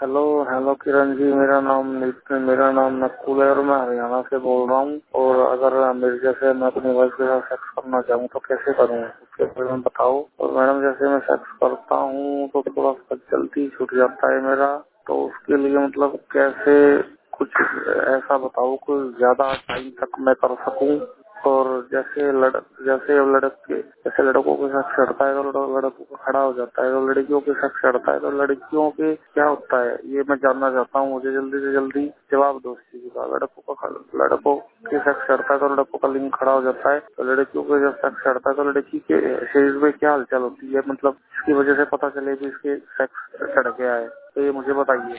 Hello hello Kiran ji, मेरा नाम नकुल है और मैं हरियाणा से बोल रहा हूँ। और अगर मेरे जैसे मैं अपनी वाइफ के साथ सेक्स करना चाहूँ तो कैसे करूँ, उसके बारे में बताओ। और मैडम, जैसे मैं सेक्स करता हूँ तो थोड़ा सा जल्दी छूट जाता है मेरा, तो उसके लिए मतलब कैसे कुछ ऐसा बताओ कुछ ज्यादा टाइम तक मैं कर सकूँ। और जैसे लड़कों के साथ चढ़ता है तो लड़कों का खड़ा हो जाता है, तो लड़कियों के साथ चढ़ता है तो लड़कियों के क्या होता है, ये मैं जानना चाहता हूँ। मुझे जल्दी से जल्दी जवाब दो इस चीज का। लड़कों के साथ चढ़ता है तो लड़कों का लिंग खड़ा हो जाता है, तो लड़कियों के जब सेक्स चढ़ता है तो लड़की के शरीर में क्या हलचल होती है, मतलब इसकी वजह से पता चले कि इसके सेक्स चढ़ गया है, तो ये मुझे बताइए।